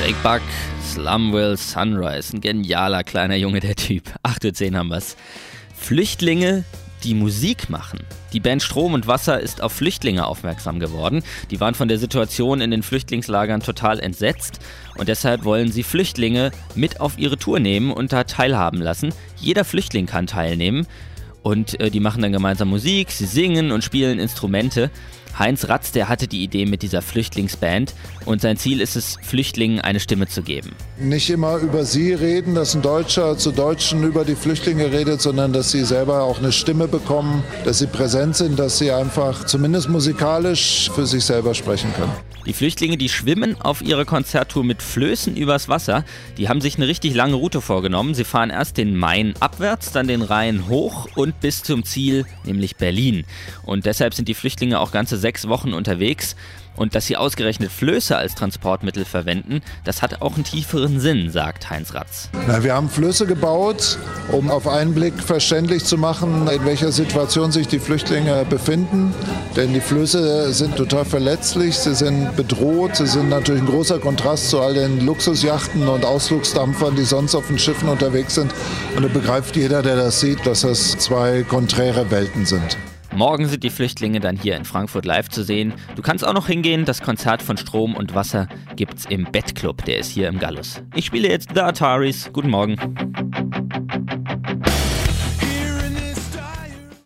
Jake Buck, Slumville Sunrise, ein genialer kleiner Junge, der Typ. 8:10 Uhr haben wir's. Flüchtlinge, die Musik machen. Die Band Strom und Wasser ist auf Flüchtlinge aufmerksam geworden. Die waren von der Situation in den Flüchtlingslagern total entsetzt und deshalb wollen sie Flüchtlinge mit auf ihre Tour nehmen und da teilhaben lassen. Jeder Flüchtling kann teilnehmen und die machen dann gemeinsam Musik, sie singen und spielen Instrumente. Heinz Ratz, der hatte die Idee mit dieser Flüchtlingsband und sein Ziel ist es, Flüchtlingen eine Stimme zu geben. Nicht immer über sie reden, dass ein Deutscher zu Deutschen über die Flüchtlinge redet, sondern dass sie selber auch eine Stimme bekommen, dass sie präsent sind, dass sie einfach zumindest musikalisch für sich selber sprechen können. Die Flüchtlinge, die schwimmen auf ihrer Konzerttour mit Flößen übers Wasser. Die haben sich eine richtig lange Route vorgenommen. Sie fahren erst den Main abwärts, dann den Rhein hoch und bis zum Ziel, nämlich Berlin. Und deshalb sind die Flüchtlinge auch ganze 6 Wochen unterwegs. Und dass sie ausgerechnet Flöße als Transportmittel verwenden, das hat auch einen tieferen Sinn, sagt Heinz Ratz. Wir haben Flöße gebaut, um auf einen Blick verständlich zu machen, in welcher Situation sich die Flüchtlinge befinden. Denn die Flöße sind total verletzlich, sie sind bedroht, sie sind natürlich ein großer Kontrast zu all den Luxusjachten und Ausflugsdampfern, die sonst auf den Schiffen unterwegs sind. Und da begreift jeder, der das sieht, dass das 2 konträre Welten sind. Morgen sind die Flüchtlinge dann hier in Frankfurt live zu sehen. Du kannst auch noch hingehen, das Konzert von Strom und Wasser gibt's im Bettclub, der ist hier im Gallus. Ich spiele jetzt The Ataris. Guten Morgen.